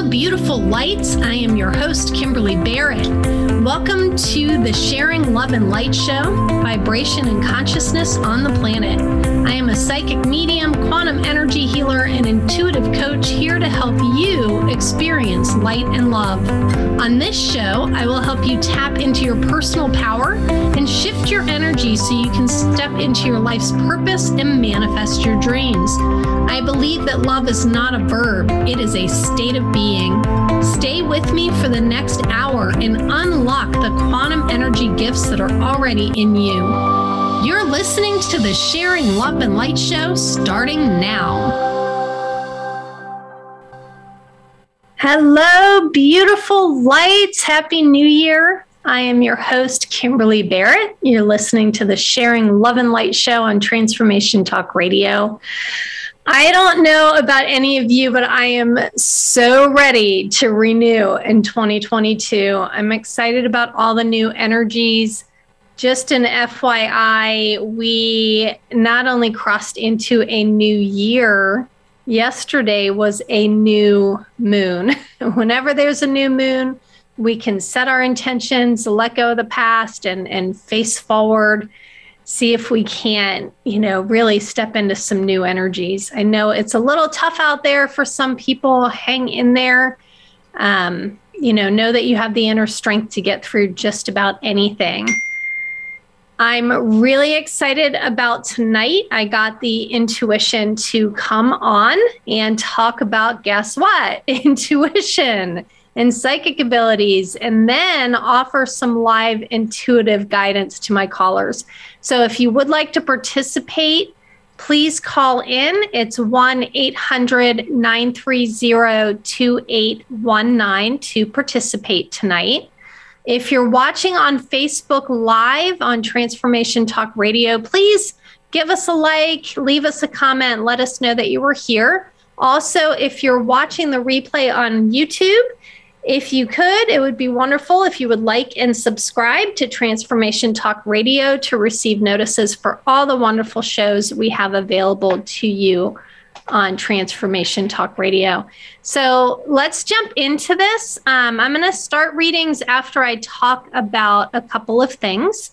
Hello, beautiful lights. I am your host, Kimberly Barrett. Welcome to the Sharing Love and Light Show, Vibration and Consciousness on the Planet. I am a psychic medium, quantum energy healer, and intuitive coach here to help you experience light and love. On this show, I will help you tap into your personal power and shift your energy so you can step into your life's purpose and manifest your dreams. I believe that love is not a verb, it is a state of being. Stay with me for the next hour and unlock the quantum energy gifts that are already in you. You're listening to the Sharing Love and Light Show starting now. Hello, beautiful lights. Happy New Year. I am your host, Kimberly Barrett. You're listening to the Sharing Love and Light Show on Transformation Talk Radio. I don't know about any of you, but I am so ready to renew in 2022. I'm excited about all the new energies. Just an FYI, we not only crossed into a new year, yesterday was a new moon. Whenever there's a new moon, we can set our intentions, let go of the past, and face forward. See if we can, really step into some new energies. I know it's a little tough out there for some people. Hang in there. Know that you have the inner strength to get through just about anything. I'm really excited about tonight. I got the intuition to come on and talk about, guess what? Intuition and psychic abilities, and then offer some live intuitive guidance to my callers. So if you would like to participate, please call in. It's 1-800-930-2819 to participate tonight. If you're watching on Facebook Live on Transformation Talk Radio, please give us a like, leave us a comment, let us know that you were here. Also, if you're watching the replay on YouTube, if you could, it would be wonderful if you would like and subscribe to Transformation Talk Radio to receive notices for all the wonderful shows we have available to you on Transformation Talk Radio. So let's jump into this. I'm going to start readings after I talk about a couple of things.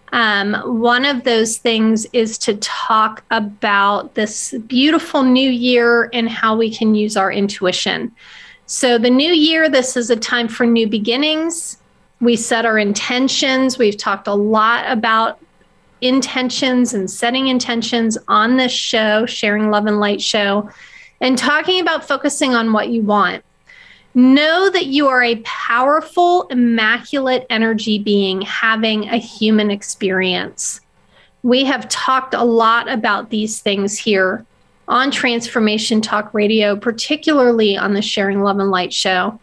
One of those things is to talk about this beautiful new year and how we can use our intuition. So the new year, this is a time for new beginnings. We set our intentions. We've talked a lot about intentions and setting intentions on this show, Sharing Love and Light Show, and talking about focusing on what you want. Know that you are a powerful, immaculate energy being having a human experience. We have talked a lot about these things here on Transformation Talk Radio, particularly on the Sharing Love and Light Show.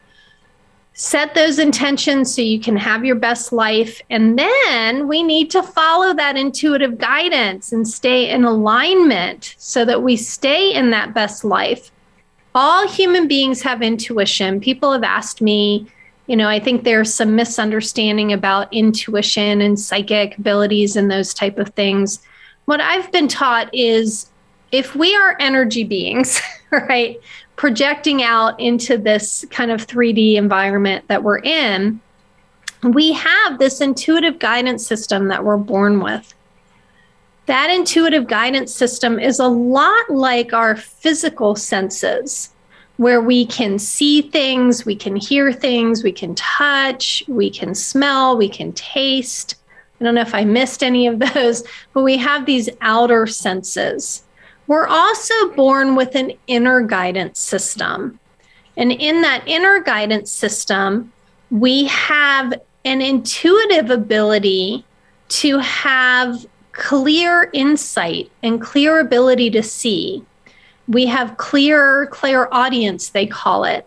Set those intentions so you can have your best life. And then we need to follow that intuitive guidance and stay in alignment so that we stay in that best life. All human beings have intuition. People have asked me, I think there's some misunderstanding about intuition and psychic abilities and those type of things. What I've been taught is if we are energy beings, right, projecting out into this kind of 3D environment that we're in, we have this intuitive guidance system that we're born with. That intuitive guidance system is a lot like our physical senses, where we can see things, we can hear things, we can touch, we can smell, we can taste. I don't know if I missed any of those, but we have these outer senses. We're also born with an inner guidance system. And in that inner guidance system, we have an intuitive ability to have clear insight and clear ability to see. We have clairaudience, they call it.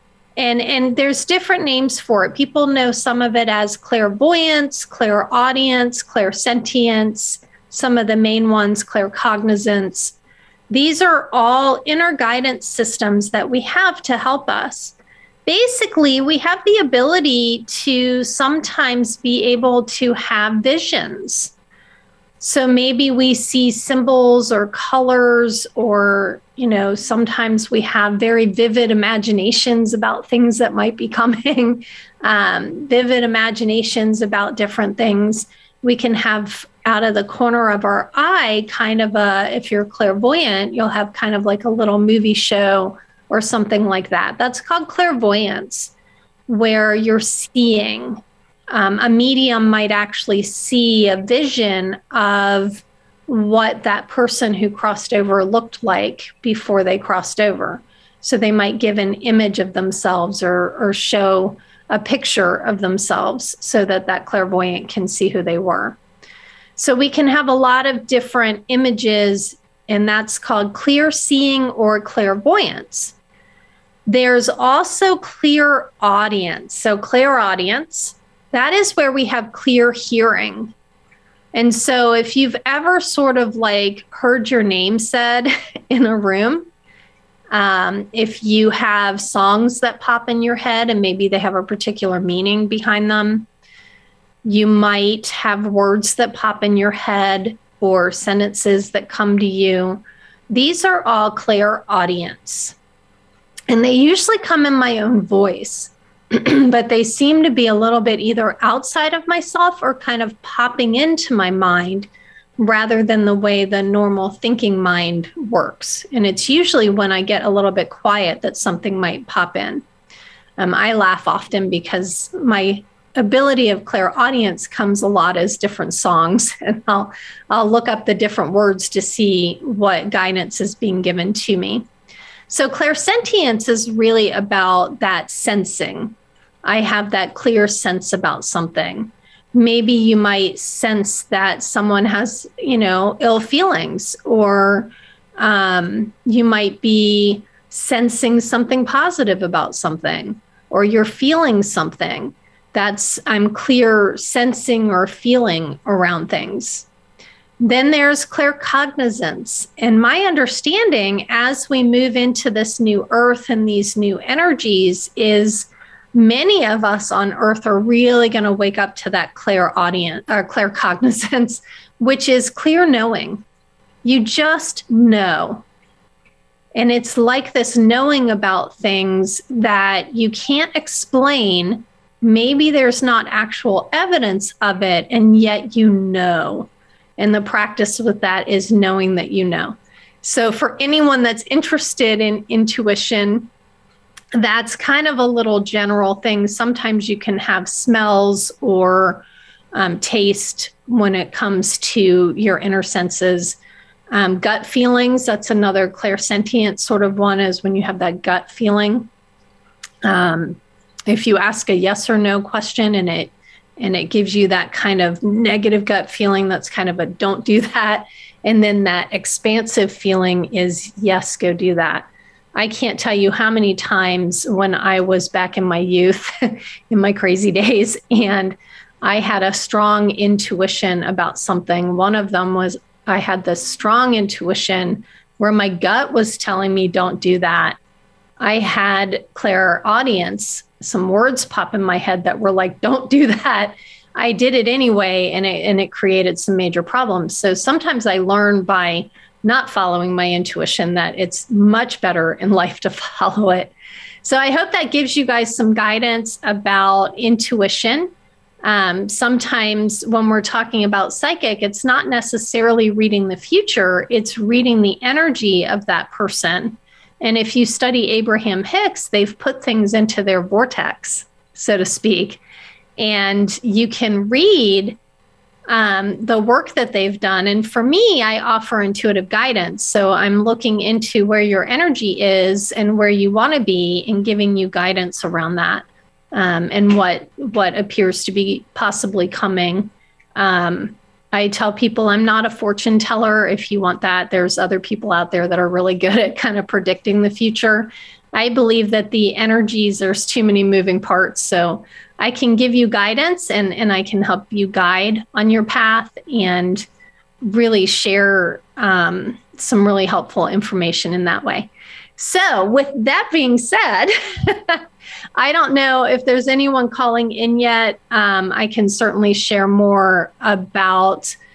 And there's different names for it. People know some of it as clairvoyance, clairaudience, clairsentience, some of the main ones, claircognizance. These are all inner guidance systems that we have to help us. Basically, we have the ability to sometimes be able to have visions. So maybe we see symbols or colors, or, sometimes we have very vivid imaginations about things that might be coming, vivid imaginations about different things. We can have out of the corner of our eye, kind of if you're clairvoyant, you'll have kind of like a little movie show or something like that. That's called clairvoyance, where you're seeing. A medium might actually see a vision of what that person who crossed over looked like before they crossed over. So they might give an image of themselves or show a picture of themselves so that clairvoyant can see who they were. So we can have a lot of different images, and that's called clear seeing or clairvoyance. There's also clairaudience. So clairaudience, that is where we have clear hearing. And so if you've ever sort of like heard your name said in a room, if you have songs that pop in your head and maybe they have a particular meaning behind them, you might have words that pop in your head or sentences that come to you. These are all clairaudience. And they usually come in my own voice, but they seem to be a little bit either outside of myself or kind of popping into my mind rather than the way the normal thinking mind works. And it's usually when I get a little bit quiet that something might pop in. I laugh often because my ability of clairaudience comes a lot as different songs, and I'll look up the different words to see what guidance is being given to me. So clairsentience is really about that sensing. I have that clear sense about something. Maybe you might sense that someone has, ill feelings, or you might be sensing something positive about something, or you're feeling something. I'm clear sensing or feeling around things. Then there's claircognizance. And my understanding as we move into this new earth and these new energies is many of us on earth are really going to wake up to that claircognizance, which is clear knowing. You just know. And it's like this knowing about things that you can't explain. Maybe there's not actual evidence of it, and yet you know. And the practice with that is knowing that you know. So for anyone that's interested in intuition, that's kind of a little general thing. Sometimes you can have smells or taste when it comes to your inner senses. Gut feelings, that's another clairsentient sort of one, is when you have that gut feeling. If you ask a yes or no question and it gives you that kind of negative gut feeling, that's kind of a don't do that. And then that expansive feeling is yes, go do that. I can't tell you how many times when I was back in my youth, in my crazy days, and I had a strong intuition about something. One of them was I had this strong intuition where my gut was telling me, don't do that. I had clairaudience. Some words pop in my head that were like, don't do that. I did it anyway, and it created some major problems. So sometimes I learn by not following my intuition that it's much better in life to follow it. So I hope that gives you guys some guidance about intuition. Sometimes when we're talking about psychic, it's not necessarily reading the future, it's reading the energy of that person. And if you study Abraham Hicks, they've put things into their vortex, so to speak. And you can read the work that they've done. And for me, I offer intuitive guidance. So I'm looking into where your energy is and where you want to be and giving you guidance around that, and what appears to be possibly coming. I tell people I'm not a fortune teller. If you want that, there's other people out there that are really good at kind of predicting the future. I believe that the energies, there's too many moving parts. So I can give you guidance and I can help you guide on your path and really share some really helpful information in that way. So with that being said, I don't know if there's anyone calling in yet. I can certainly share more about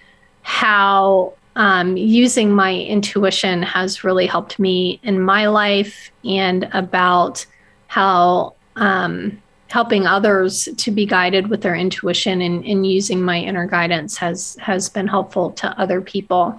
how using my intuition has really helped me in my life, and about how helping others to be guided with their intuition and using my inner guidance has been helpful to other people.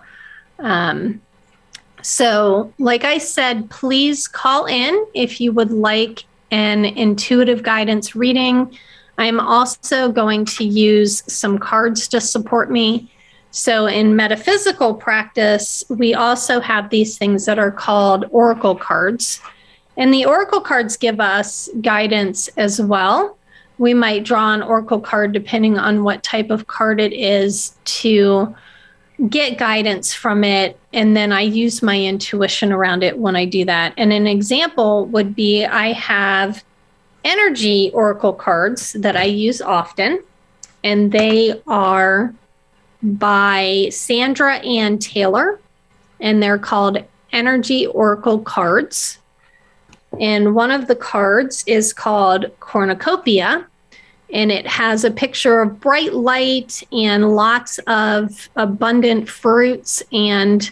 So like I said, please call in if you would like an intuitive guidance reading. I'm also going to use some cards to support me. So in metaphysical practice, we also have these things that are called oracle cards. And the oracle cards give us guidance as well. We might draw an oracle card depending on what type of card it is to get guidance from it. And then I use my intuition around it when I do that. And an example would be, I have energy oracle cards that I use often, and they are by Sandra Ann Taylor, and they're called Energy Oracle Cards. And one of the cards is called Cornucopia, and it has a picture of bright light and lots of abundant fruits and,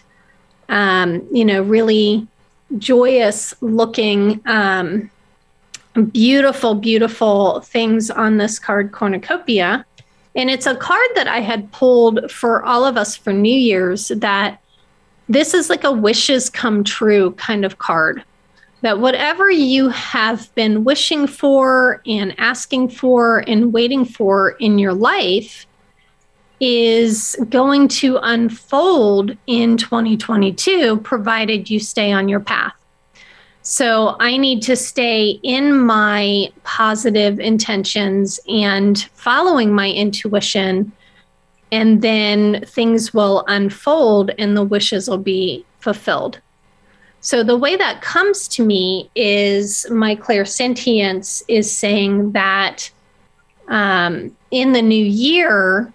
really joyous looking, beautiful, beautiful things on this card, Cornucopia. And it's a card that I had pulled for all of us for New Year's, that this is like a wishes come true kind of card. That whatever you have been wishing for and asking for and waiting for in your life is going to unfold in 2022, provided you stay on your path. So I need to stay in my positive intentions and following my intuition, and then things will unfold and the wishes will be fulfilled. So the way that comes to me is my clairsentience is saying that in the new year,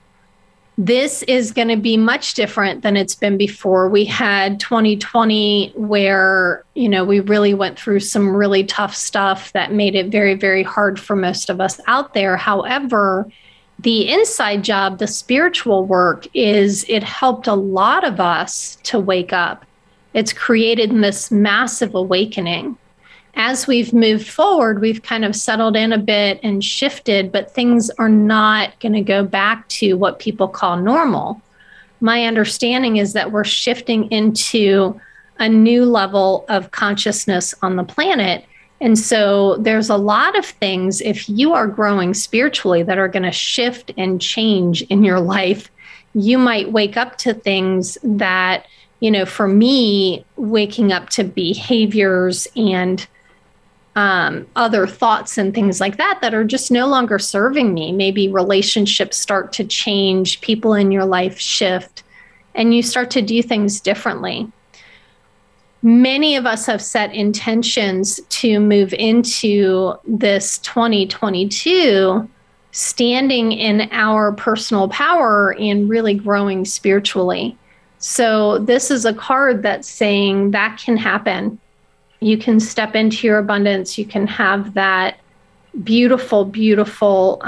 this is going to be much different than it's been before. We had 2020 where, we really went through some really tough stuff that made it very, very hard for most of us out there. However, the inside job, the spiritual work, it helped a lot of us to wake up. It's created this massive awakening. As we've moved forward, we've kind of settled in a bit and shifted, but things are not going to go back to what people call normal. My understanding is that we're shifting into a new level of consciousness on the planet. And so there's a lot of things, if you are growing spiritually, that are going to shift and change in your life. You might wake up to things that, for me, waking up to behaviors and other thoughts and things like that are just no longer serving me. Maybe relationships start to change, people in your life shift, and you start to do things differently. Many of us have set intentions to move into this 2022 standing in our personal power and really growing spiritually. So this is a card that's saying that can happen. You can step into your abundance. You can have that beautiful, beautiful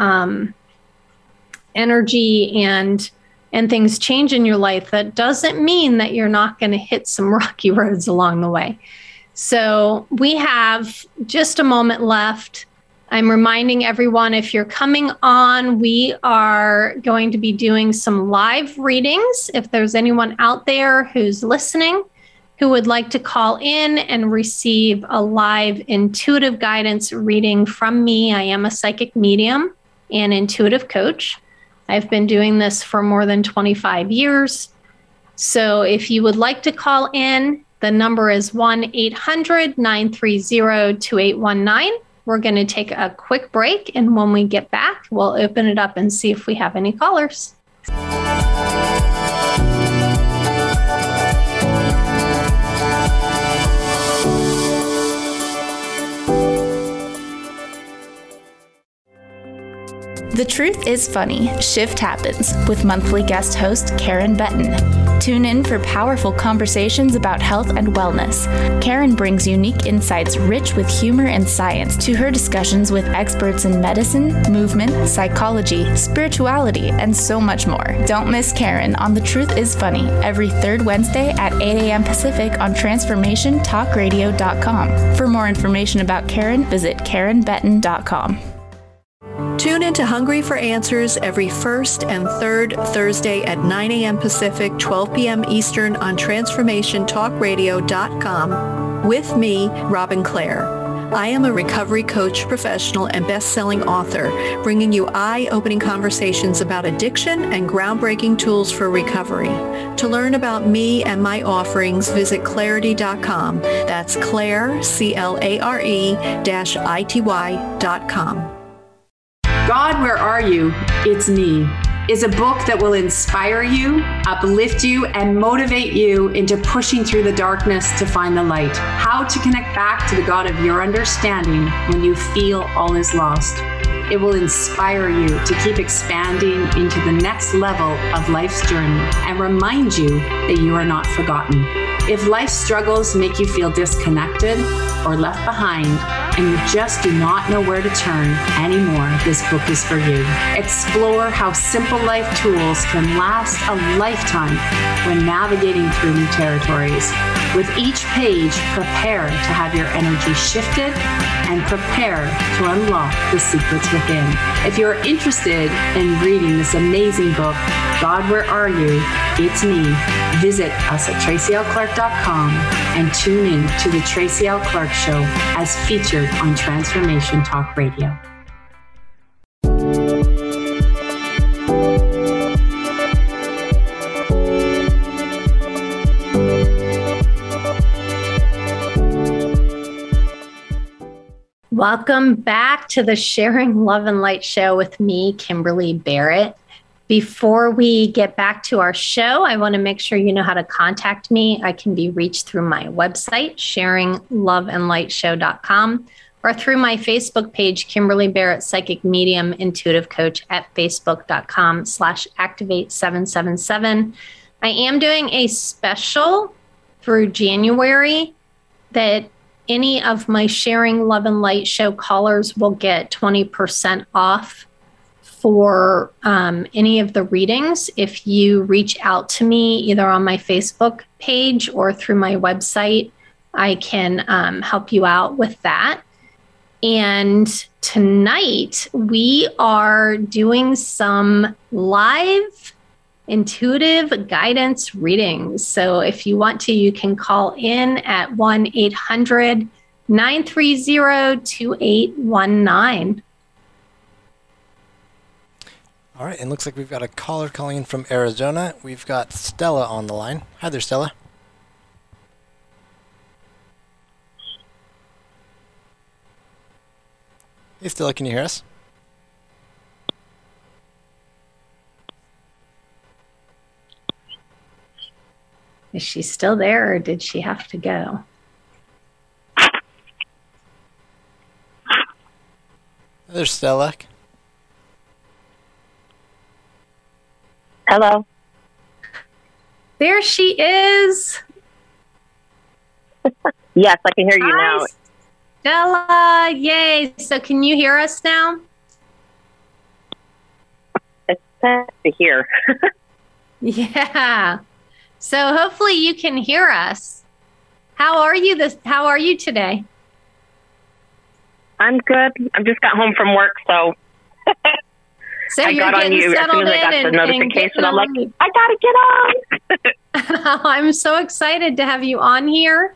energy and things change in your life. That doesn't mean that you're not going to hit some rocky roads along the way. So we have just a moment left. I'm reminding everyone, if you're coming on, we are going to be doing some live readings. If there's anyone out there who's listening, who would like to call in and receive a live intuitive guidance reading from me. I am a psychic medium and intuitive coach. I've been doing this for more than 25 years. So if you would like to call in, the number is 1-800-930-2819. We're going to take a quick break, and when we get back, we'll open it up and see if we have any callers. The Truth is Funny, Shift Happens with monthly guest host Karen Benton. Tune in for powerful conversations about health and wellness. Karen brings unique insights rich with humor and science to her discussions with experts in medicine, movement, psychology, spirituality, and so much more. Don't miss Karen on The Truth is Funny every third Wednesday at 8 a.m. Pacific on TransformationTalkRadio.com. For more information about Karen, visit KarenBetton.com. Tune into Hungry for Answers every first and third Thursday at 9 a.m. Pacific, 12 p.m. Eastern on TransformationTalkRadio.com with me, Robin Clare. I am a recovery coach, professional, and best-selling author, bringing you eye-opening conversations about addiction and groundbreaking tools for recovery. To learn about me and my offerings, visit Clarity.com. That's Clare, CLARE-ITY.com. God, Where Are You? It's Me is a book that will inspire you, uplift you, and motivate you into pushing through the darkness to find the light. How to connect back to the God of your understanding when you feel all is lost. It will inspire you to keep expanding into the next level of life's journey and remind you that you are not forgotten. If life's struggles make you feel disconnected or left behind, and you just do not know where to turn anymore, this book is for you. Explore how simple life tools can last a lifetime when navigating through new territories. With each page, prepare to have your energy shifted and prepare to unlock the secrets within. If you're interested in reading this amazing book, God, Where Are You? It's Me. Visit us at TracyLClark.com and tune in to The Tracy L. Clark Show as featured on Transformation Talk Radio. Welcome back to the Sharing Love and Light Show with me, Kimberly Barrett. Before we get back to our show, I want to make sure you know how to contact me. I can be reached through my website, sharingloveandlightshow.com, or through my Facebook page, Kimberly Barrett Psychic Medium Intuitive Coach at facebook.com/activate777. I am doing a special through January that any of my Sharing Love and Light Show callers will get 20% off for any of the readings if you reach out to me either on my Facebook page or through my website. I can help you out with that. And tonight we are doing some live intuitive guidance readings. So if you want to, you can call in at 1-800-930-2819. All right, and looks like we've got a caller calling in from Arizona. We've got Stella on the line. Hi there, Stella. Hey, Stella, can you hear us? Is she still there or did she have to go? There's Stella. Hello. There she is. Yes, I can hear you now. Stella, yay. So can you hear us now? It's sad to hear. Yeah. So hopefully you can hear us. How are you today? I'm good. I just got home from work, so So I got on you as soon as I got the notification. I'm like, I gotta get on. I'm so excited to have you on here.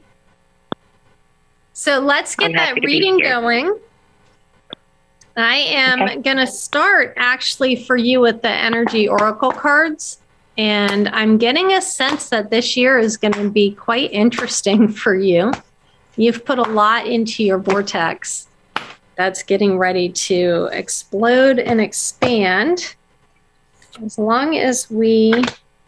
So let's get that reading going. I am going to start actually for you with the energy oracle cards. And I'm getting a sense that this year is going to be quite interesting for you. You've put a lot into your vortex that's getting ready to explode and expand. As long as we,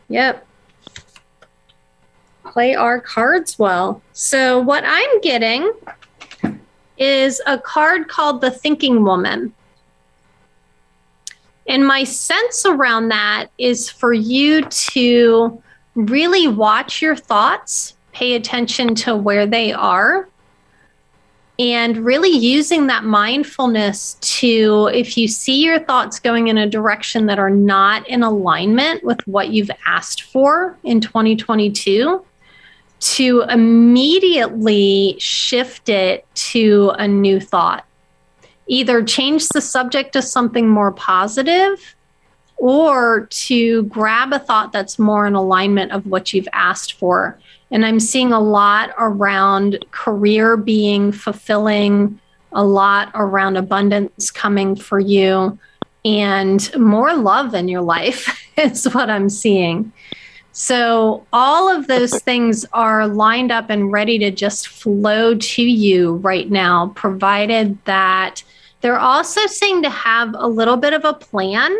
play our cards well. So what I'm getting is a card called the Thinking Woman. And my sense around that is for you to really watch your thoughts, pay attention to where they are, and really using that mindfulness to, if you see your thoughts going in a direction that are not in alignment with what you've asked for in 2022, to immediately shift it to a new thought. Either change the subject to something more positive, or to grab a thought that's more in alignment of what you've asked for. And I'm seeing a lot around career being fulfilling, a lot around abundance coming for you, and more love in your life is what I'm seeing. So all of those things are lined up and ready to just flow to you right now, provided that they're also saying to have a little bit of a plan.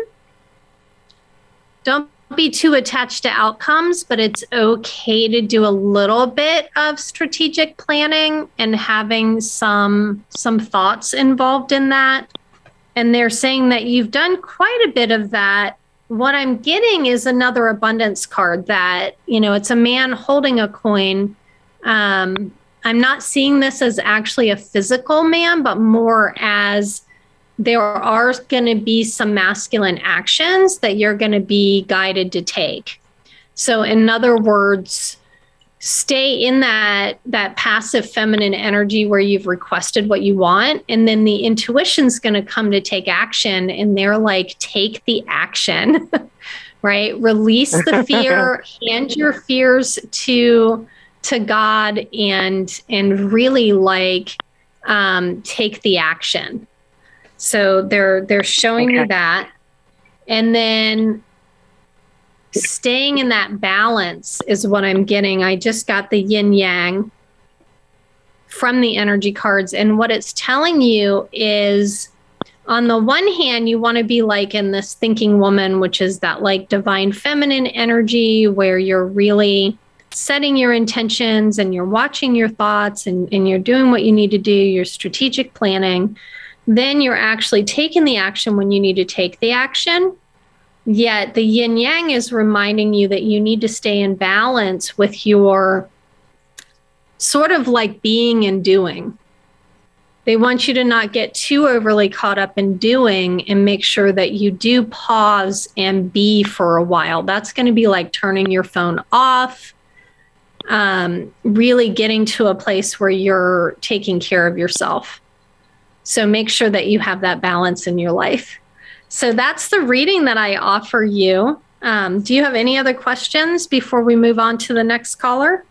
Don't be too attached to outcomes, but it's okay to do a little bit of strategic planning and having some thoughts involved in that. And they're saying that you've done quite a bit of that. What I'm getting is another abundance card that, it's a man holding a coin. I'm not seeing this as actually a physical man, but more as there are going to be some masculine actions that you're going to be guided to take. So in other words, stay in that passive feminine energy where you've requested what you want. And then the intuition's going to come to take action. And they're like, take the action, right? Release the fear, hand your fears to God and really take the action. So they're showing me that. And then staying in that balance is what I'm getting. I just got the yin yang from the energy cards. And what it's telling you is, on the one hand, you want to be like in this thinking woman, which is that like divine feminine energy where you're really setting your intentions and you're watching your thoughts and you're doing what you need to do, your strategic planning. Then you're actually taking the action when you need to take the action. Yet the yin yang is reminding you that you need to stay in balance with your sort of like being and doing. They want you to not get too overly caught up in doing and make sure that you do pause and be for a while. That's going to be like turning your phone off, really getting to a place where you're taking care of yourself. So make sure that you have that balance in your life. So that's the reading that I offer you. Do you have any other questions before we move on to the next caller?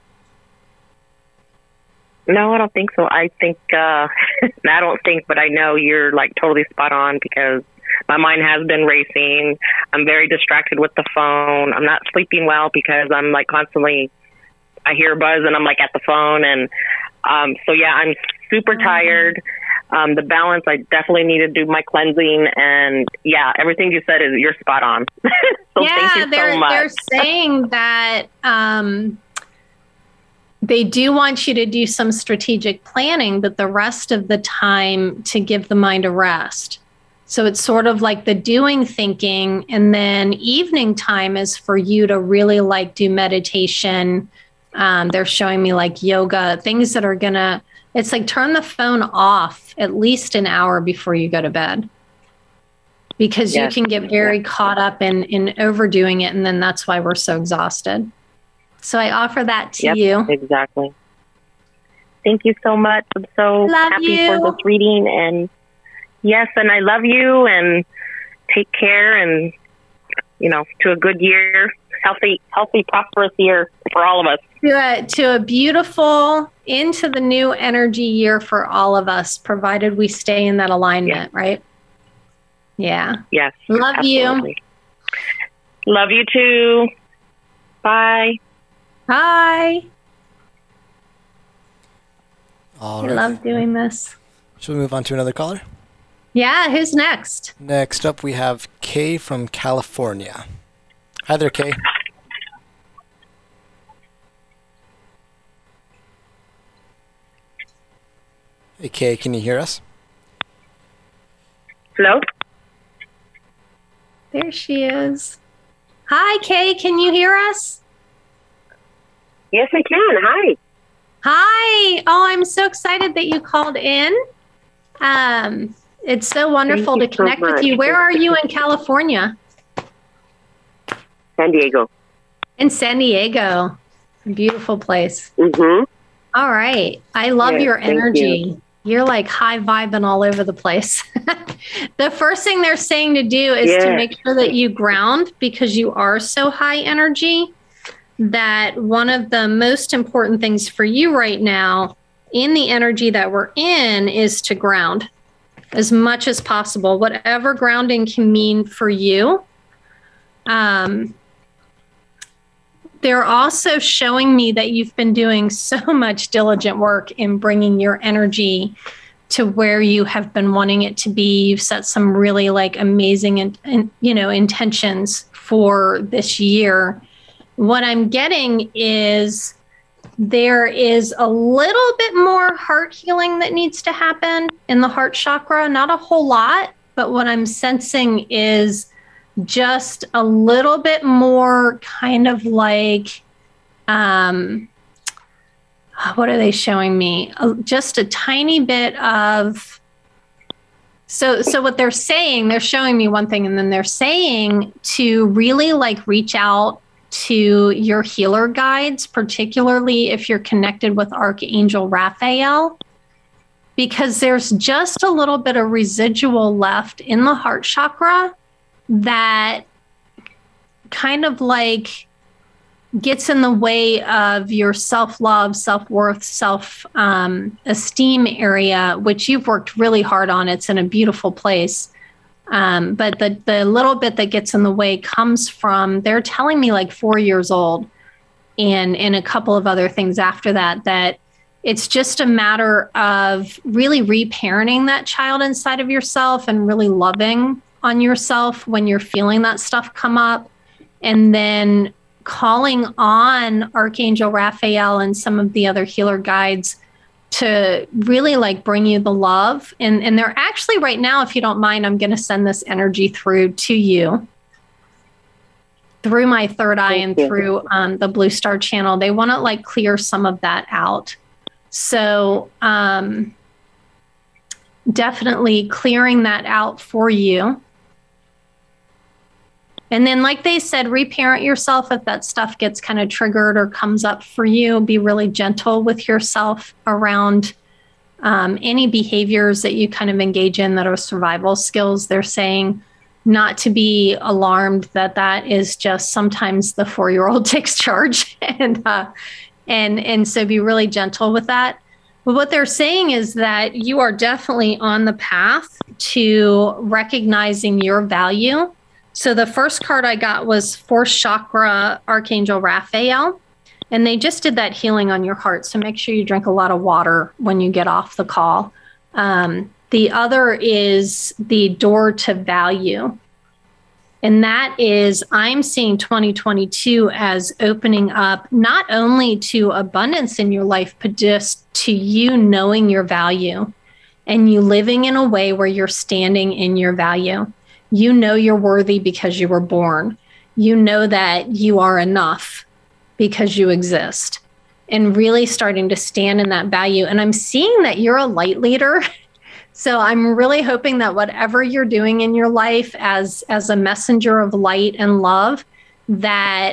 No, I don't think so. I think, I don't think, but I know you're like totally spot on because my mind has been racing. I'm very distracted with the phone. I'm not sleeping well because I'm like constantly, I hear a buzz and I'm like at the phone. And so, yeah, I'm super tired. The balance, I definitely need to do my cleansing. And yeah, everything you said you're spot on. So thank you so much. They're saying that they do want you to do some strategic planning, but the rest of the time to give the mind a rest. So it's sort of like the doing thinking, and then evening time is for you to really like do meditation. They're showing me like yoga, things that are gonna, it's like turn the phone off at least an hour before you go to bed. Because you can get very caught up in overdoing it, and then that's why we're so exhausted. So I offer that to you. Exactly. Thank you so much. I'm so happy for this reading. And yes, and I love you, and take care, and, to a good year, healthy, prosperous year for all of us. To a beautiful, into the new energy year for all of us, provided we stay in that alignment, right? Yeah. Yes. Love absolutely. You. Love you too. Bye. Bye. All I right. love doing this. Should we move on to another caller? Yeah, who's next? Next up, we have Kay from California. Hi there, Kay. Hey, Kay, can you hear us? Hello? There she is. Hi, Kay, can you hear us? Yes, I can. Hi. Hi. Oh, I'm so excited that you called in. It's so wonderful to connect with you. Where are you in California? San Diego. In San Diego. Beautiful place. Mm-hmm. All right. I love your energy. You're like high vibing all over the place. The first thing they're saying to do is to make sure that you ground, because you are so high energy, that one of the most important things for you right now in the energy that we're in is to ground as much as possible, whatever grounding can mean for you. They're also showing me that you've been doing so much diligent work in bringing your energy to where you have been wanting it to be. You've set some really like amazing intentions for this year. What I'm getting is there is a little bit more heart healing that needs to happen in the heart chakra. Not a whole lot, but what I'm sensing is just a little bit more kind of like, what are they showing me? Just a tiny bit of, so what they're saying, they're showing me one thing, and then they're saying to really like reach out to your healer guides, particularly if you're connected with Archangel Raphael, because there's just a little bit of residual left in the heart chakra that kind of like gets in the way of your self-love, self-worth, self-esteem area, which you've worked really hard on. It's in a beautiful place. But the little bit that gets in the way comes from, they're telling me like 4 years old and a couple of other things after that, that it's just a matter of really reparenting that child inside of yourself and really loving on yourself when you're feeling that stuff come up, and then calling on Archangel Raphael and some of the other healer guides to really like bring you the love. And they're actually right now, if you don't mind, I'm going to send this energy through to you through my third eye and through the Blue Star channel. They want to like clear some of that out. So definitely clearing that out for you. And then, like they said, reparent yourself if that stuff gets kind of triggered or comes up for you. Be really gentle with yourself around any behaviors that you kind of engage in that are survival skills. They're saying not to be alarmed that is just sometimes the 4-year-old takes charge, and so be really gentle with that. But what they're saying is that you are definitely on the path to recognizing your value. So the first card I got was 4th chakra, Archangel Raphael, and they just did that healing on your heart. So make sure you drink a lot of water when you get off the call. The other is the door to value. And that is, I'm seeing 2022 as opening up not only to abundance in your life, but just to you knowing your value and you living in a way where you're standing in your value. You know you're worthy because you were born. You know that you are enough because you exist, and really starting to stand in that value. And I'm seeing that you're a light leader. So I'm really hoping that whatever you're doing in your life as a messenger of light and love, that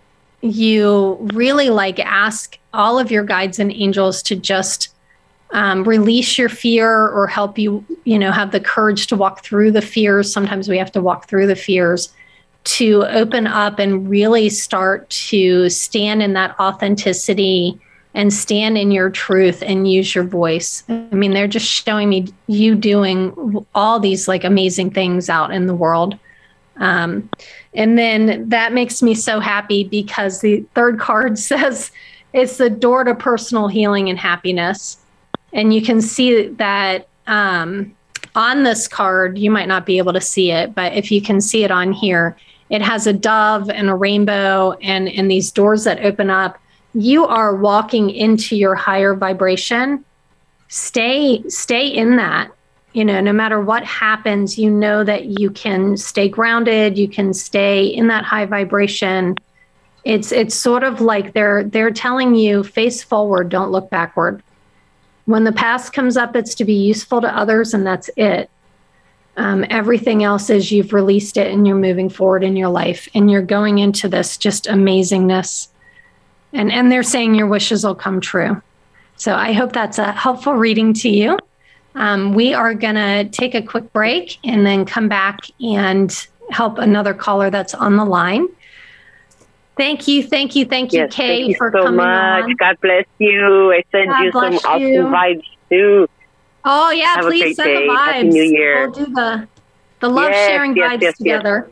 you really like ask all of your guides and angels to just release your fear or help you, have the courage to walk through the fears. Sometimes we have to walk through the fears to open up and really start to stand in that authenticity and stand in your truth and use your voice. I mean, they're just showing me you doing all these like amazing things out in the world. And then that makes me so happy because the third card says it's the door to personal healing and happiness. And you can see that on this card, you might not be able to see it, but if you can see it on here, it has a dove and a rainbow and these doors that open up. You are walking into your higher vibration. Stay in that. No matter what happens, you know that you can stay grounded, you can stay in that high vibration, It's sort of like they're telling you, face forward, don't look backward. When the past comes up, it's to be useful to others, and that's it. Everything else is you've released it and you're moving forward in your life, and you're going into this just amazingness. And they're saying your wishes will come true. So I hope that's a helpful reading to you. We are going to take a quick break and then come back and help another caller that's on the line. Thank you, yes, Kay, for so coming much. on. God bless you. I send God you some bless awesome you. vibes too. Oh, yeah, Have a please great send day. the vibes. Happy New Year. We'll do the love sharing vibes together.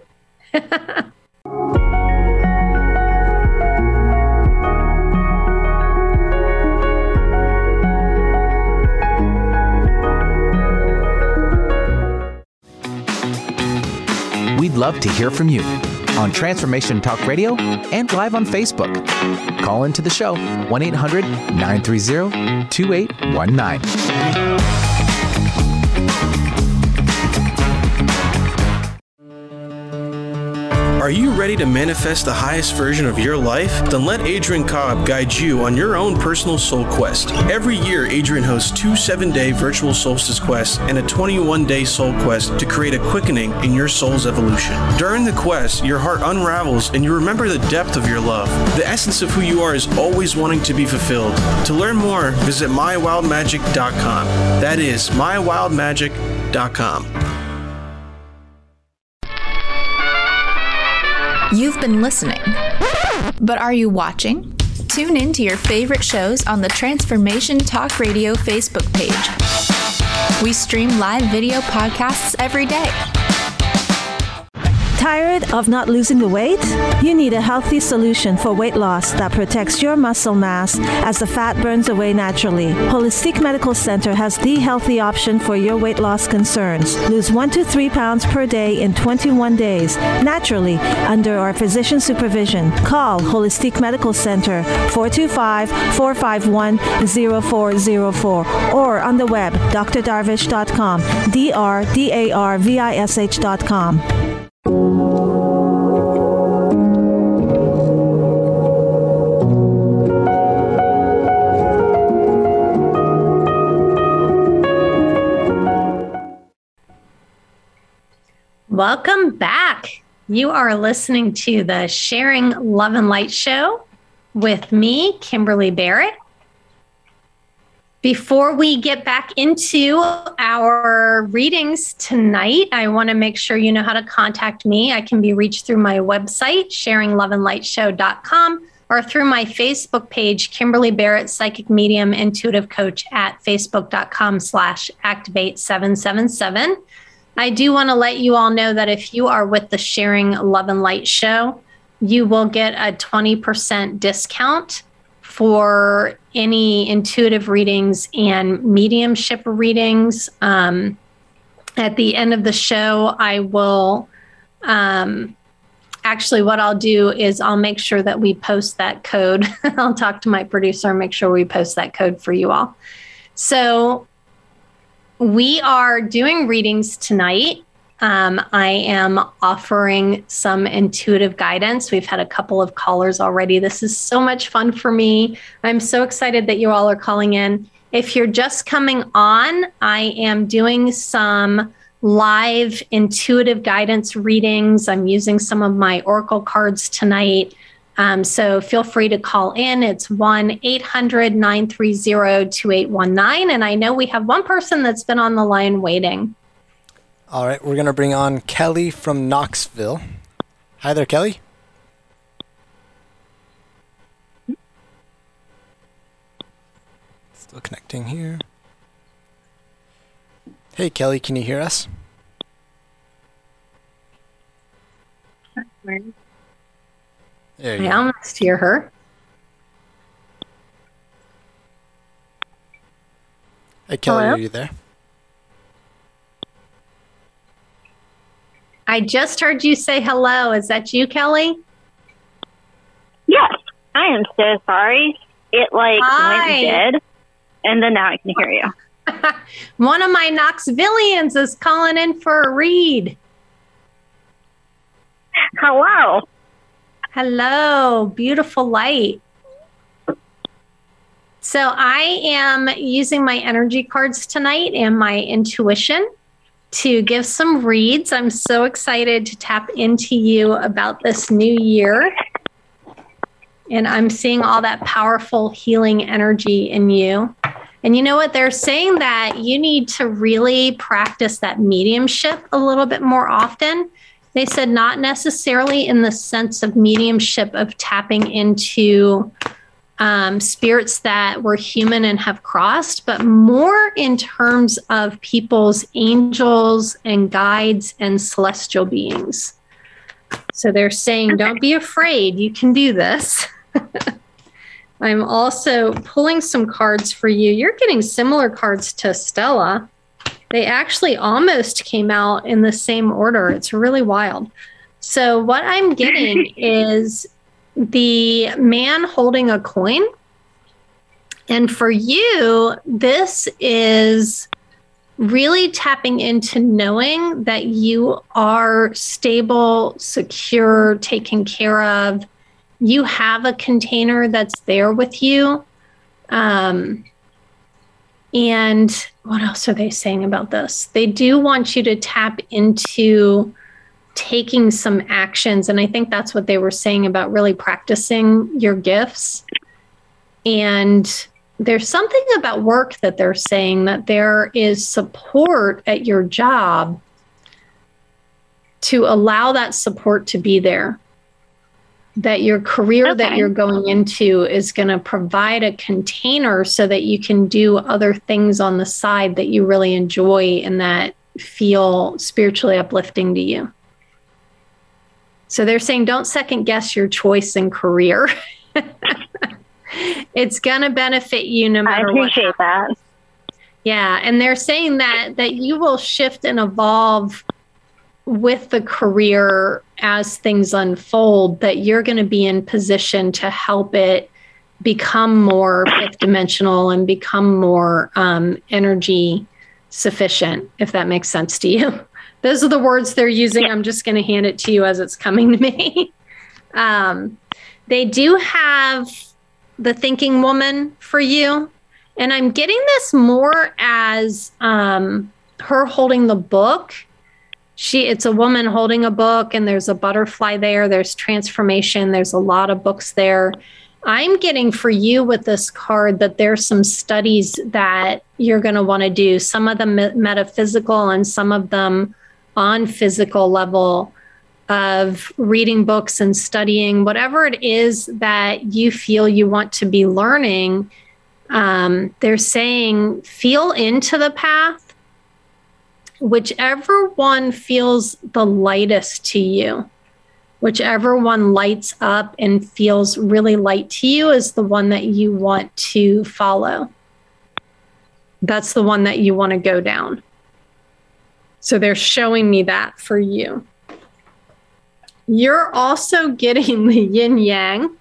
We'd love to hear from you on Transformation Talk Radio and live on Facebook. Call into the show 1-800-930-2819. Are you ready to manifest the highest version of your life? Then let Adrian Cobb guide you on your own personal soul quest. Every year, Adrian hosts 2 7-day virtual solstice quests and a 21-day soul quest to create a quickening in your soul's evolution. During the quest, your heart unravels and you remember the depth of your love. The essence of who you are is always wanting to be fulfilled. To learn more, visit mywildmagic.com. That is mywildmagic.com. You've been listening, but are you watching? Tune in to your favorite shows on the Transformation Talk Radio Facebook page. We stream live video podcasts every day. Tired of not losing the weight? You need a healthy solution for weight loss that protects your muscle mass as the fat burns away naturally. Holistic Medical Center has the healthy option for your weight loss concerns. Lose 1 to 3 pounds per day in 21 days, naturally, under our physician supervision. Call Holistic Medical Center 425-451-0404 or on the web drdarvish.com, drdarvish.com. Welcome back. You are listening to the Sharing Love and Light Show with me, Kimberly Barrett. Before we get back into our readings tonight, I want to make sure you know how to contact me. I can be reached through my website, sharingloveandlightshow.com, or through my Facebook page, Kimberly Barrett, Psychic Medium Intuitive Coach, at facebook.com/activate777. I do want to let you all know that if you are with the Sharing Love and Light Show, you will get a 20% discount for any intuitive readings and mediumship readings. At the end of the show, I will, actually what I'll do is I'll make sure that we post that code. I'll talk to my producer and make sure we post that code for you all. So we are doing readings tonight. I am offering some intuitive guidance. We've had a couple of callers already. This is so much fun for me. I'm so excited that you all are calling in. If you're just coming on, I am doing some live intuitive guidance readings. I'm using some of my oracle cards tonight. So feel free to call in. It's 1-800-930-2819. And I know we have one person that's been on the line waiting. All right, we're going to bring on Kelly from Knoxville. Hi there, Kelly. Still connecting here. Hey, Kelly, can you hear us? There you I go. almost hear her. Hey, Kelly, Hello? are you there? I just heard you say hello. Is that you, Kelly? Yes, I am so sorry. It Hi. went dead, and then now I can hear you. One of my Knoxvillians is calling in for a read. Hello. Hello, beautiful light. So I am using my energy cards tonight and my intuition to give some reads. I'm so excited to tap into you about this new year. And I'm seeing all that powerful healing energy in you. And you know what? They're saying that you need to really practice that mediumship a little bit more often. They said not necessarily in the sense of mediumship of tapping into spirits that were human and have crossed, but more in terms of people's angels and guides and celestial beings. So they're saying, don't be afraid. You can do this. I'm also pulling some cards for you. You're getting similar cards to Stella. They actually almost came out in the same order. It's really wild. So what I'm getting is the man holding a coin. And for you, this is really tapping into knowing that you are stable, secure, taken care of. You have a container that's there with you. And what else are they saying about this? They do want you to tap into taking some actions. And I think that's what they were saying about really practicing your gifts. And there's something about work that they're saying that there is support at your job to allow that support to be there. That your career that you're going into is going to provide a container so that you can do other things on the side that you really enjoy and that feel spiritually uplifting to you. So they're saying don't second guess your choice in career. It's going to benefit you no matter what. I appreciate that. Yeah, and they're saying that you will shift and evolve with the career as things unfold, that you're going to be in position to help it become more fifth dimensional and become more energy sufficient, if that makes sense to you. Those are the words they're using. I'm just going to hand it to you as it's coming to me. They do have the thinking woman for you. And I'm getting this more as her holding the book. It's a woman holding a book, and there's a butterfly there. There's transformation. There's a lot of books there. I'm getting for you with this card that there's some studies that you're going to want to do, some of them metaphysical and some of them on physical level of reading books and studying, whatever it is that you feel you want to be learning. They're saying feel into the path. Whichever one feels the lightest to you, whichever one lights up and feels really light to you is the one that you want to follow. That's the one that you want to go down. So they're showing me that for you. You're also getting the yin yang.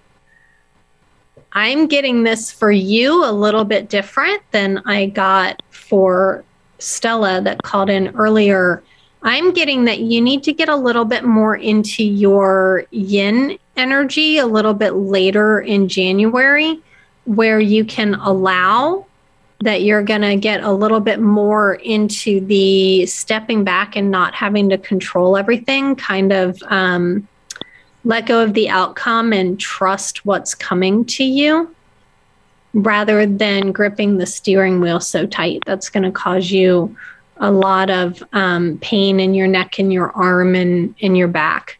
I'm getting this for you a little bit different than I got for Stella that called in earlier. I'm getting that you need to get a little bit more into your yin energy a little bit later in January, where you can allow that you're going to get a little bit more into the stepping back and not having to control everything, kind of let go of the outcome and trust what's coming to you, rather than gripping the steering wheel so tight. That's going to cause you a lot of pain in your neck and your arm and in your back.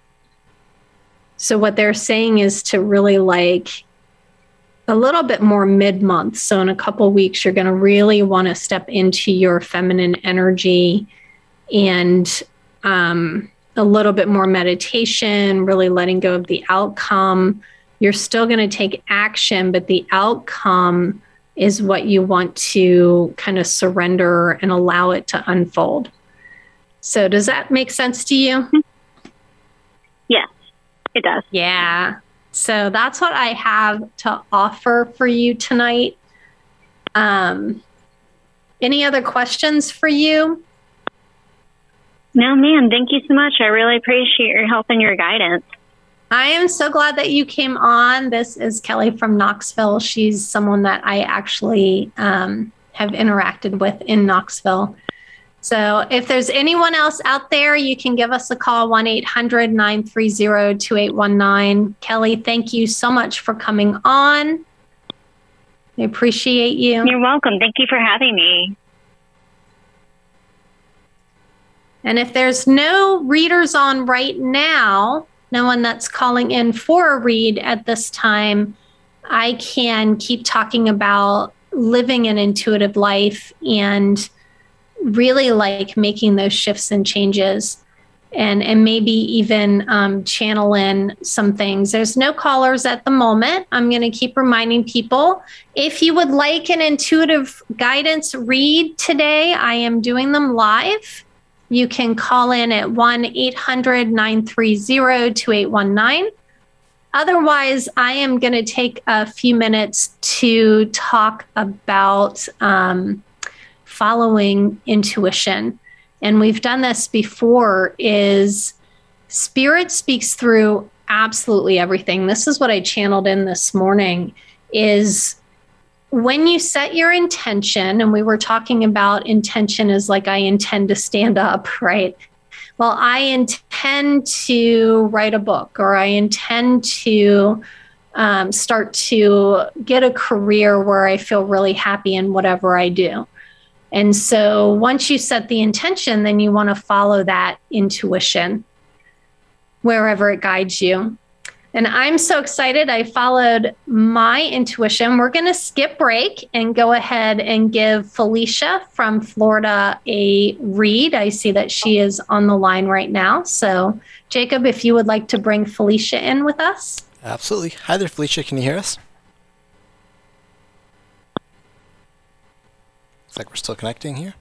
So what they're saying is to really like a little bit more mid-month. So in a couple of weeks, you're going to really want to step into your feminine energy and a little bit more meditation, really letting go of the outcome. You're still going to take action, but the outcome is what you want to kind of surrender and allow it to unfold. So does that make sense to you? Yes, it does. Yeah. So that's what I have to offer for you tonight. Any other questions for you? No, ma'am. Thank you so much. I really appreciate your help and your guidance. I am so glad that you came on. This is Kelly from Knoxville. She's someone that I actually have interacted with in Knoxville. So if there's anyone else out there, you can give us a call, 1-800-930-2819. Kelly, thank you so much for coming on. I appreciate you. You're welcome. Thank you for having me. And if there's no readers on right now, no one that's calling in for a read at this time, I can keep talking about living an intuitive life and really like making those shifts and changes and maybe even channel in some things. There's no callers at the moment. I'm going to keep reminding people, if you would like an intuitive guidance read today, I am doing them live. You can call in at 1-800-930-2819. Otherwise, I am going to take a few minutes to talk about following intuition. And we've done this before, is Spirit speaks through absolutely everything. This is what I channeled in this morning, is when you set your intention, and we were talking about intention as like, I intend to stand up, right? Well, I intend to write a book, or I intend to start to get a career where I feel really happy in whatever I do. And so once you set the intention, then you want to follow that intuition wherever it guides you. And I'm so excited. I followed my intuition. We're going to skip break and go ahead and give Felicia from Florida a read. I see that she is on the line right now. So Jacob, if you would like to bring Felicia in with us. Absolutely. Hi there, Felicia. Can you hear us? Looks like we're still connecting here.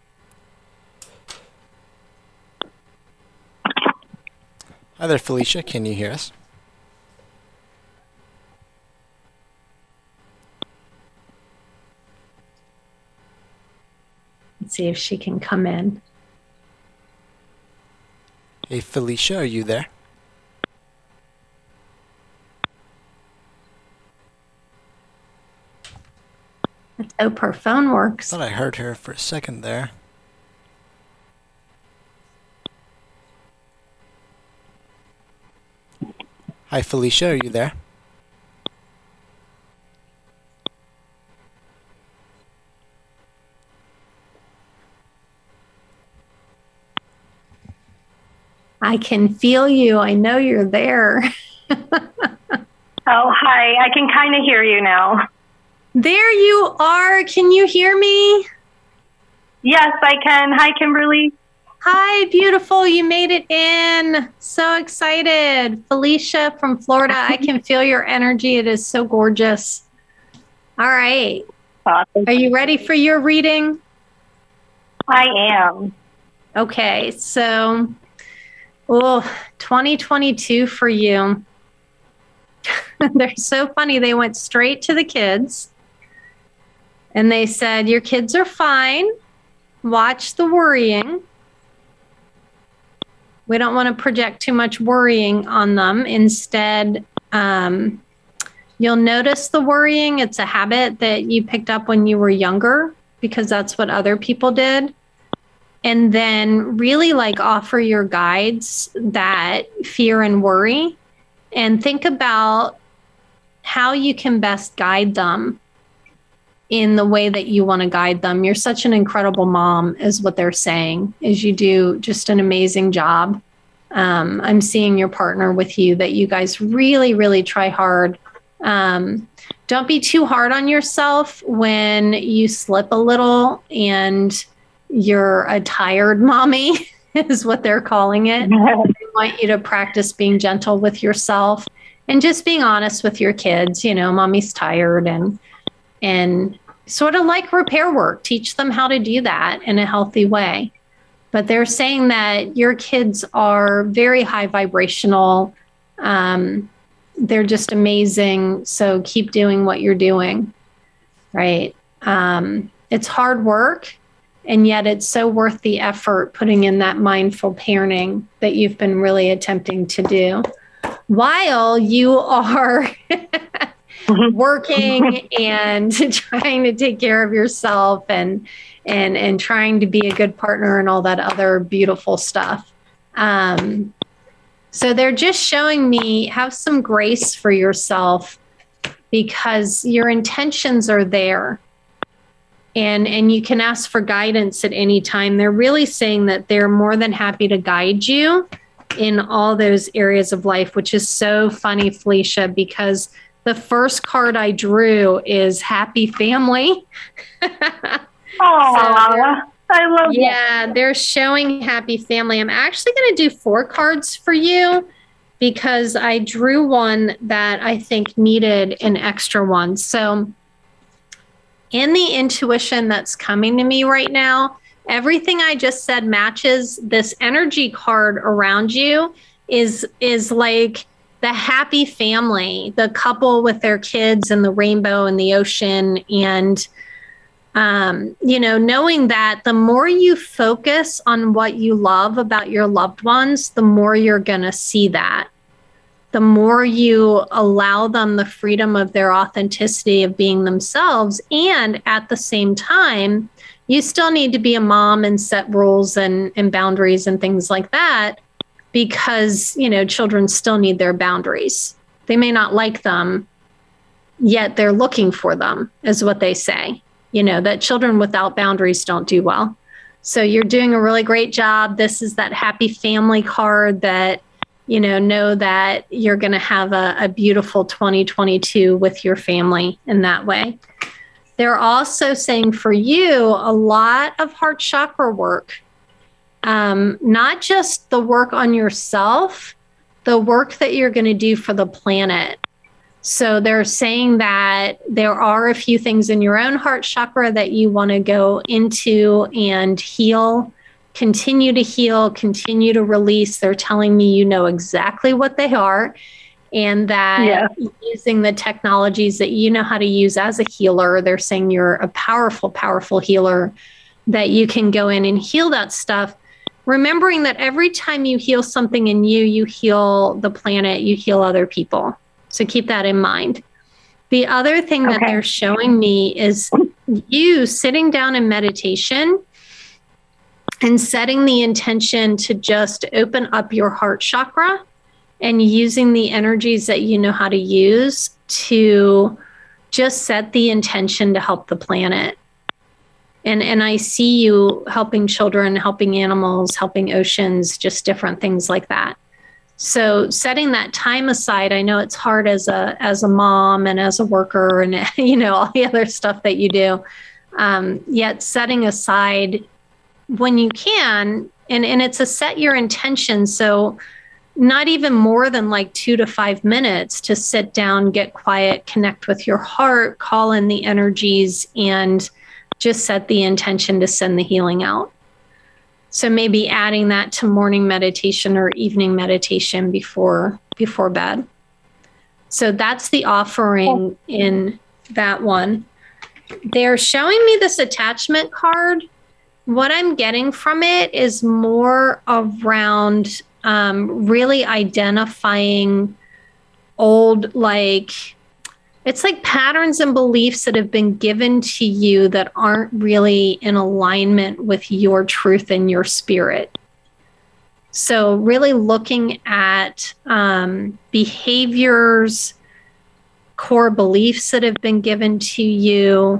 Hi there, Felicia. Can you hear us? Let's see if she can come in. Hey, Felicia, are you there? Let's hope her phone works. I thought I heard her for a second there. Hi, Felicia, are you there? I can feel you. I know you're there. Oh, hi. I can kind of hear you now. There you are. Can you hear me? Yes, I can. Hi, Kimberly. Hi, beautiful. You made it in. So excited. Felicia from Florida. I can feel your energy. It is so gorgeous. All right. Awesome. Are you ready for your reading? I am. Okay. So, 2022 for you. They're so funny. They went straight to the kids. And they said, your kids are fine. Watch the worrying. We don't want to project too much worrying on them. Instead, you'll notice the worrying. It's a habit that you picked up when you were younger because that's what other people did. And then really like offer your guides that fear and worry and think about how you can best guide them in the way that you want to guide them. You're such an incredible mom is what they're saying, is you do just an amazing job. I'm seeing your partner with you, that you guys really, really try hard. Don't be too hard on yourself when you slip a little and you're a tired mommy is what they're calling it. They want you to practice being gentle with yourself and just being honest with your kids. You know, mommy's tired, and sort of like repair work, teach them how to do that in a healthy way. But they're saying that your kids are very high vibrational. They're just amazing. So keep doing what you're doing, right? It's hard work, and yet it's so worth the effort putting in that mindful parenting that you've been really attempting to do. while you are working and trying to take care of yourself and trying to be a good partner and all that other beautiful stuff. So they're just showing me have some grace for yourself because your intentions are there. And you can ask for guidance at any time. They're really saying that they're more than happy to guide you in all those areas of life, which is so funny, Felicia, because the first card I drew is happy family. Oh, I love that. Yeah, they're showing happy family. I'm actually going to do 4 cards for you because I drew one that I think needed an extra one. So in the intuition that's coming to me right now, everything I just said matches. This energy card around you is like the happy family, the couple with their kids and the rainbow and the ocean. And, knowing that the more you focus on what you love about your loved ones, the more you're going to see that. The more you allow them the freedom of their authenticity of being themselves. And at the same time, you still need to be a mom and set rules and boundaries and things like that because, children still need their boundaries. They may not like them, yet they're looking for them, is what they say. That children without boundaries don't do well. So you're doing a really great job. This is that happy family card that, know that you're going to have a beautiful 2022 with your family in that way. They're also saying for you a lot of heart chakra work, not just the work on yourself, the work that you're going to do for the planet. So they're saying that there are a few things in your own heart chakra that you want to go into and heal, continue to release. They're telling me you know exactly what they are and that using the technologies that you know how to use as a healer, they're saying you're a powerful, powerful healer, that you can go in and heal that stuff. Remembering that every time you heal something in you, you heal the planet, you heal other people. So keep that in mind. The other thing that they're showing me is you sitting down in meditation and setting the intention to just open up your heart chakra and using the energies that you know how to use to just set the intention to help the planet. And I see you helping children, helping animals, helping oceans, just different things like that. So setting that time aside, I know it's hard as a mom and as a worker and, all the other stuff that you do, yet setting aside when you can, and it's a set your intention. So not even more than like 2 to 5 minutes to sit down, get quiet, connect with your heart, call in the energies, and just set the intention to send the healing out. So maybe adding that to morning meditation or evening meditation before bed. So that's the offering in that one. They're showing me this attachment card. What I'm getting from it is more around really identifying old, it's like patterns and beliefs that have been given to you that aren't really in alignment with your truth and your spirit. So really looking at behaviors, core beliefs that have been given to you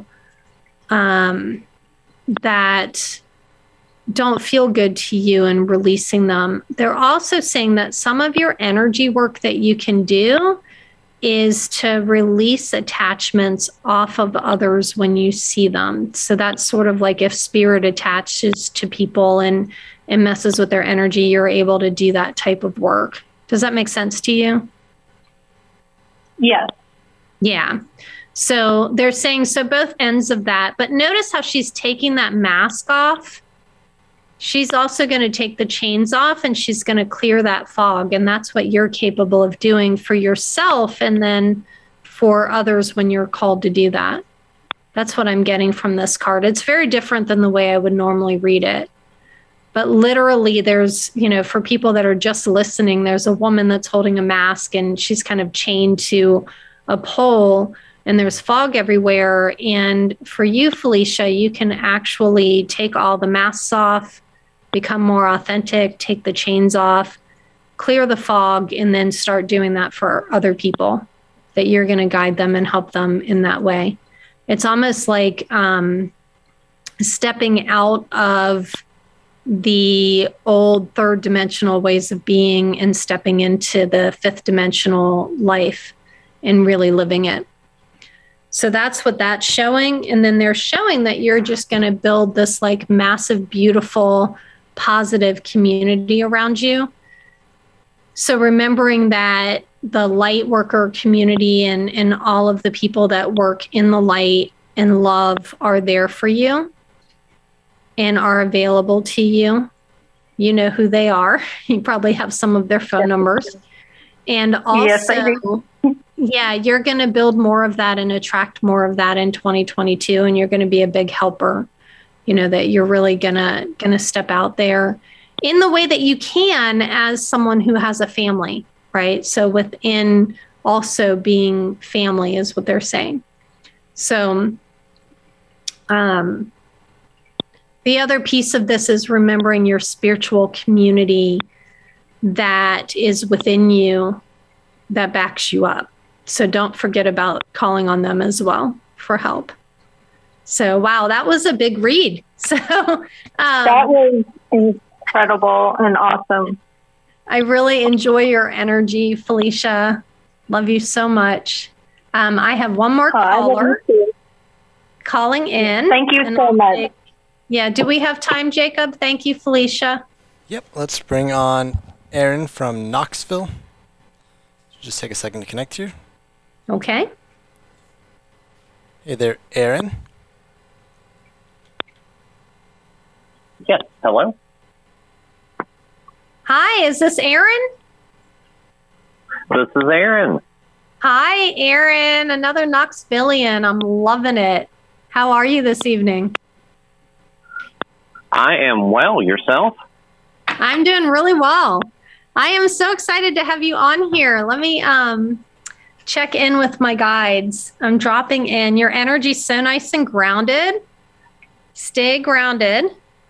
that don't feel good to you and releasing them. They're also saying that some of your energy work that you can do is to release attachments off of others when you see them. So that's sort of like if spirit attaches to people and messes with their energy, you're able to do that type of work. Does that make sense to you? Yes. Yeah. So they're saying, so both ends of that, but notice how she's taking that mask off. She's also going to take the chains off and she's going to clear that fog. And that's what you're capable of doing for yourself and then for others when you're called to do that. That's what I'm getting from this card. It's very different than the way I would normally read it. But literally there's, for people that are just listening, there's a woman that's holding a mask and she's kind of chained to a pole and there's fog everywhere. And for you, Felicia, you can actually take all the masks off, become more authentic, take the chains off, clear the fog, and then start doing that for other people, that you're going to guide them and help them in that way. It's almost like stepping out of the old third dimensional ways of being and stepping into the fifth dimensional life and really living it. So that's what that's showing. And then they're showing that you're just going to build this like massive, beautiful, positive community around you. So remembering that the light worker community and all of the people that work in the light and love are there for you and are available to you. You know who they are. You probably have some of their phone numbers. And also, yes, I do. Yeah, you're going to build more of that and attract more of that in 2022. And you're going to be a big helper, that you're really going to step out there in the way that you can as someone who has a family, right? So within also being family is what they're saying. So, the other piece of this is remembering your spiritual community that is within you that backs you up. So don't forget about calling on them as well for help. So, wow, that was a big read. So that was incredible and awesome. I really enjoy your energy, Felicia. Love you so much. I have one more caller calling in. Thank you so much. Yeah. Do we have time, Jacob? Thank you, Felicia. Yep. Let's bring on Aaron from Knoxville. Just take a second to connect you. Okay. Hey there, Aaron. Yes. Hello. Hi. Is this Aaron? This is Aaron. Hi, Aaron. Another Knoxvillian. I'm loving it. How are you this evening? I am well. Yourself? I'm doing really well. I am so excited to have you on here. Let me check in with my guides. I'm dropping in. Your energy's so nice and grounded. Stay grounded.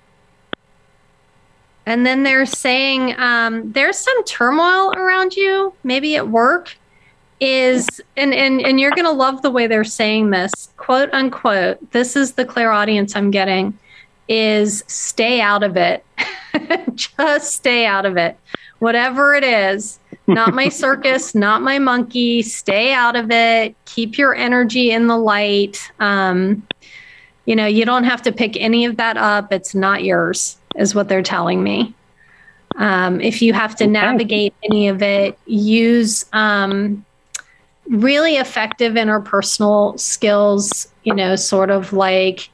And then they're saying there's some turmoil around you, maybe at work. And you're going to love the way they're saying this, quote unquote. This is the clairaudience I'm getting. Is stay out of it. Just stay out of it. Whatever it is, not my circus, not my monkey, stay out of it. Keep your energy in the light. You don't have to pick any of that up. It's not yours, is what they're telling me. If you have to navigate any of it, use really effective interpersonal skills, sort of like,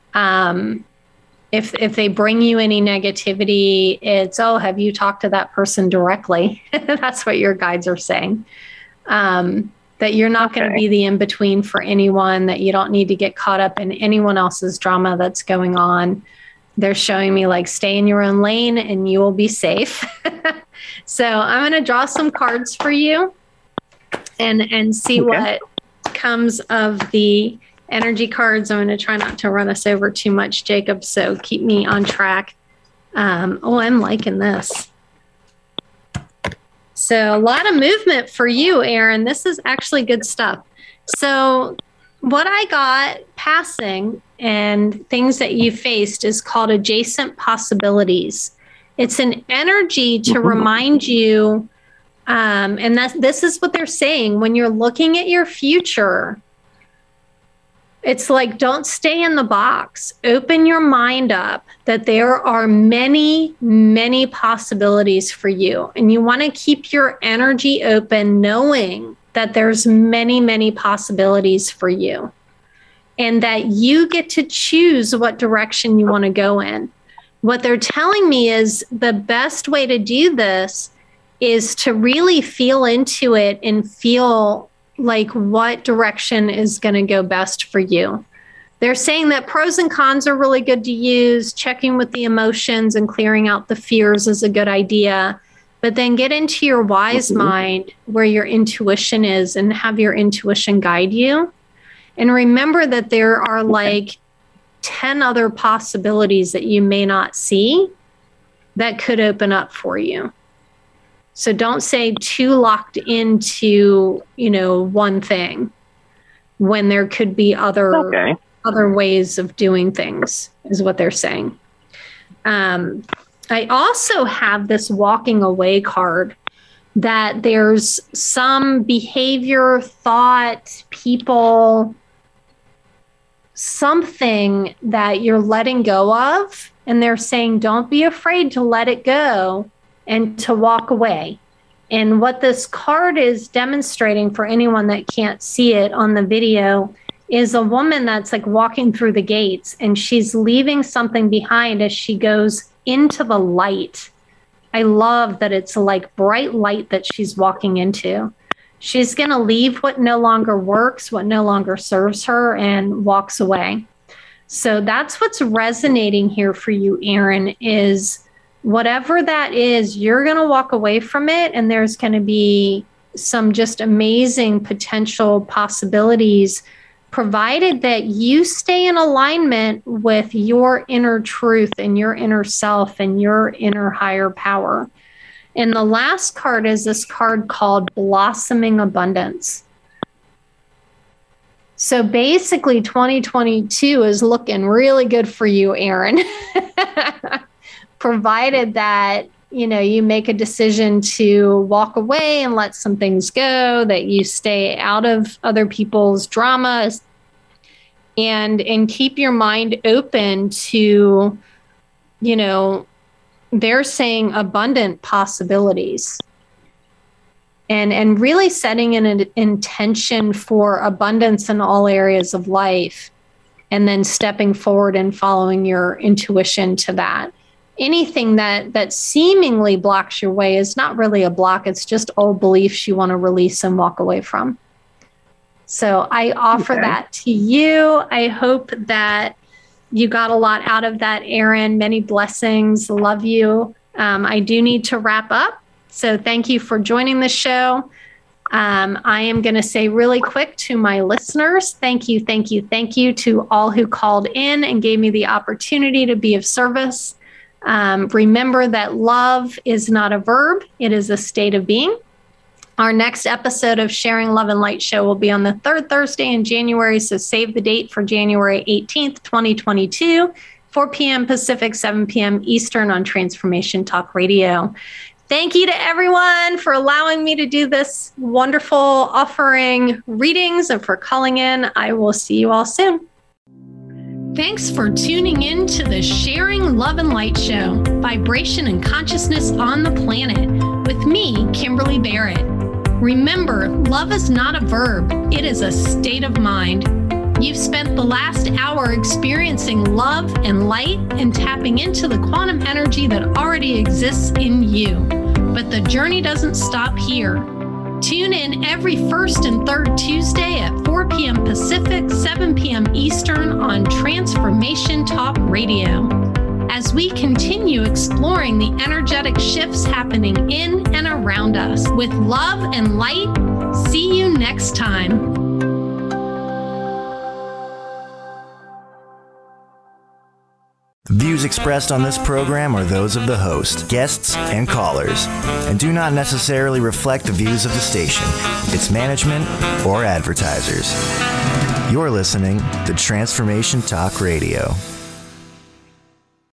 if they bring you any negativity, it's, have you talked to that person directly? That's what your guides are saying. That you're not going to be the in-between for anyone, that you don't need to get caught up in anyone else's drama that's going on. They're showing me like, stay in your own lane and you will be safe. So I'm going to draw some cards for you and see what comes of the energy cards. I'm going to try not to run us over too much, Jacob, so keep me on track. I'm liking this. So a lot of movement for you, Aaron. This is actually good stuff. So what I got passing and things that you faced is called adjacent possibilities. It's an energy to remind you, and this is what they're saying, when you're looking at your future, it's like, don't stay in the box. Open your mind up that there are many, many possibilities for you. And you want to keep your energy open, knowing that there's many, many possibilities for you. And that you get to choose what direction you want to go in. What they're telling me is the best way to do this is to really feel into it and feel like what direction is going to go best for you. They're saying that pros and cons are really good to use. Checking with the emotions and clearing out the fears is a good idea. But then get into your wise mind where your intuition is and have your intuition guide you. And remember that there are like 10 other possibilities that you may not see that could open up for you. So don't stay too locked into, one thing when there could be other ways of doing things, is what they're saying. I also have this walking away card, that there's some behavior, thought, people, something that you're letting go of. And they're saying, don't be afraid to let it go and to walk away. And what this card is demonstrating, for anyone that can't see it on the video, is a woman that's like walking through the gates, and she's leaving something behind as she goes into the light. I love that it's like bright light that she's walking into. She's going to leave what no longer works, what no longer serves her, and walks away. So that's what's resonating here for you, Aaron, is whatever that is, you're going to walk away from it, and there's going to be some just amazing potential possibilities, provided that you stay in alignment with your inner truth and your inner self and your inner higher power. And the last card is this card called Blossoming Abundance. So basically 2022 is looking really good for you, Aaron, provided that, you make a decision to walk away and let some things go, that you stay out of other people's dramas, and keep your mind open to, they're saying abundant possibilities. And really setting an intention for abundance in all areas of life, and then stepping forward and following your intuition to that. Anything that seemingly blocks your way is not really a block. It's just old beliefs you want to release and walk away from. So I offer that to you. I hope that you got a lot out of that, Aaron. Many blessings. Love you. I do need to wrap up. So thank you for joining the show. I am going to say really quick to my listeners, thank you to all who called in and gave me the opportunity to be of service. Remember that love is not a verb. It is a state of being. Our next episode of Sharing Love and Light Show will be on the third Thursday in January. So save the date for January 18th, 2022, 4 p.m. Pacific, 7 p.m. Eastern on Transformation Talk Radio. Thank you to everyone for allowing me to do this wonderful offering readings and for calling in. I will see you all soon. Thanks for tuning in to the Sharing Love and Light Show, Vibration and Consciousness on the Planet, with me, Kimberly Barrett. Remember, love is not a verb, it is a state of mind. You've spent the last hour experiencing love and light and tapping into the quantum energy that already exists in you. But the journey doesn't stop here. Tune in every first and third Tuesday at 4 p.m. Pacific, 7 p.m. Eastern on Transformation Talk Radio, as we continue exploring the energetic shifts happening in and around us with love and light. See you next time. Views expressed on this program are those of the host, guests, and callers, and do not necessarily reflect the views of the station, its management, or advertisers. You're listening to Transformation Talk Radio.